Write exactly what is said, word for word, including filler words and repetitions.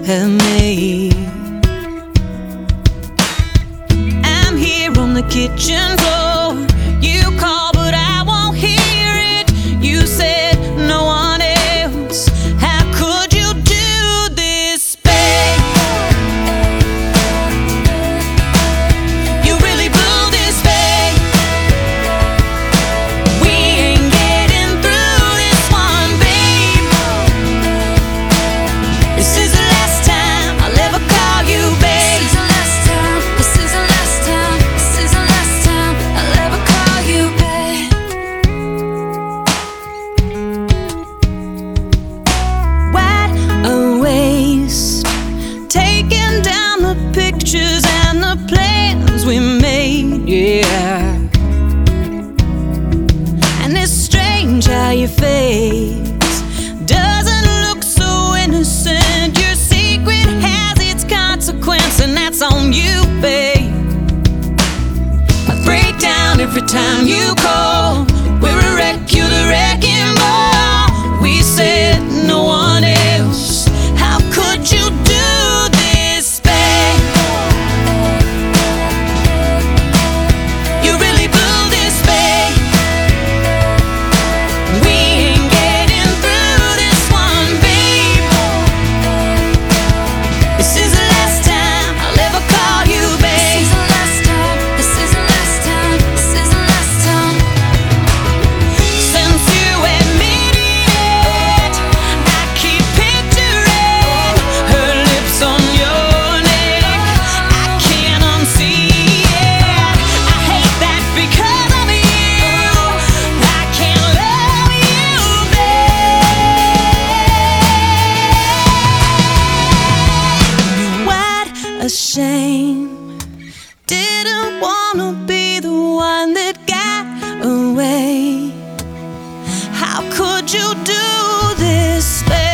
have made. I'm here on the kitchen floor. You call, but I won't hear it. You said no one else. How could you do this, babe? You really blew this, babe. We ain't getting through this one, babe. This is the last time I'll ever call you, babe. This is the last time. This is the last time. This is the last time I'll ever call you, babe. What a waste, taking down the pictures and the plans we made, yeah. And it's strange how your face doesn't look so innocent. Your secret has its consequence, and that's on you, babe. I break down every time you call. We're a wreck, you're the wrecking ball. We said no one else. How could you do this, babe? You really blew this, babe. We ain't getting through this one, babe. This is the last time I'll ever call you, babe. This is the last time. This is the last time. This is the last time. Since you admitted it, I keep picturing her lips on your neck. I can't unsee it. I hate that because of you. I can't love you, babe. What a shame. Didn't wanna be the one that got away. How could you do this, babe?